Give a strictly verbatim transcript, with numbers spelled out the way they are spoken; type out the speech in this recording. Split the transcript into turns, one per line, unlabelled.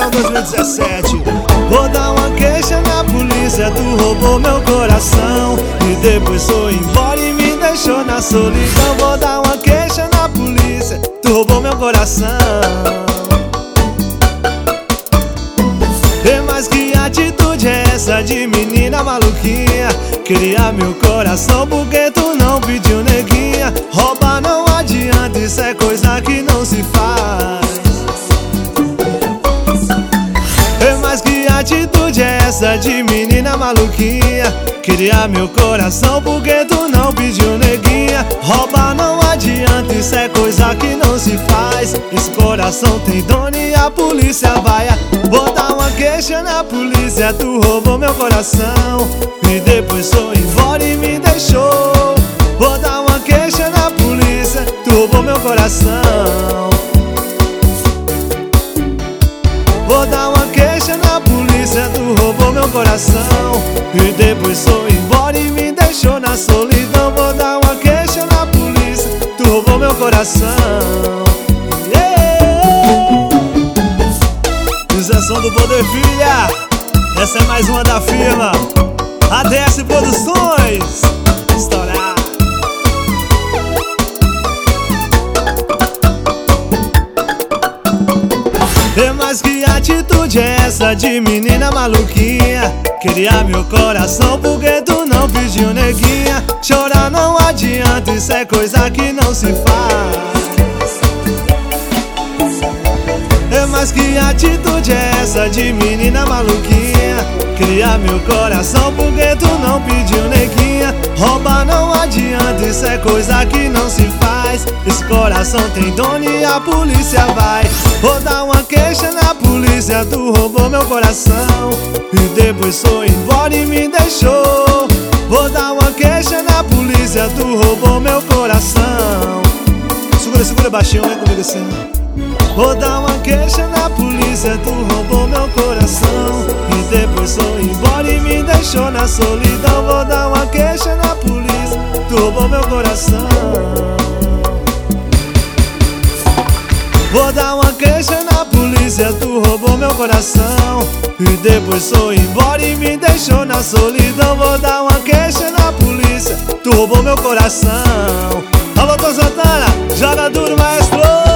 Carnaval dois mil e dezessete. Vou dar uma queixa na polícia, tu roubou meu coração e depois foi embora e me deixou na solidão. Vou dar uma queixa na polícia, tu roubou meu coração. E mas que atitude é essa de menina maluquinha? Queria meu coração porque tu não pediu, neguinha. Roubar não adianta, isso é coisa que não se faz. E mas que atitude é essa de menina maluquinha? Queria meu coração porque tu não pediu, neguinha. Roubar não adianta, isso é coisa que não se faz. Esse coração tem dono e a polícia vai. Vou dar uma queixa na polícia, tu roubou meu coração e depois foi embora e me deixou. Vou dar uma queixa na polícia, tu roubou meu coração. Vou dar uma queixa na polícia, tu roubou meu coração e depois foi embora e me deixou na solidão. Vou dar uma queixa na polícia, tu roubou meu coração. Som do Poder Filha, essa é mais uma da firma A D S Produções. Estourar. E mas que atitude é essa de menina maluquinha? Queria meu coração porque tu não pediu, neguinha. Chorar não adianta, isso é coisa que não se faz. E mas que atitude é essa de menina maluquinha? Queria meu coração porque tu não pediu, neguinha. Roubar não adianta, isso é coisa que não se faz. Esse coração tem dono e a polícia vai. Vou dar uma queixa na polícia, tu roubou meu coração e depois foi embora e me deixou. Vou dar uma queixa na polícia, tu roubou meu coração. Segura, segura baixinho, vem comigo assim. Vou dar uma queixa na polícia, tu roubou meu coração e depois foi embora e me deixou na solidão. Vou dar uma queixa na polícia, tu roubou meu coração. Vou dar uma queixa na polícia, tu roubou meu coração e depois foi embora e me deixou na solidão. Vou dar uma queixa na polícia, tu roubou meu coração. Alô, Tom Santana, joga duro, maestro.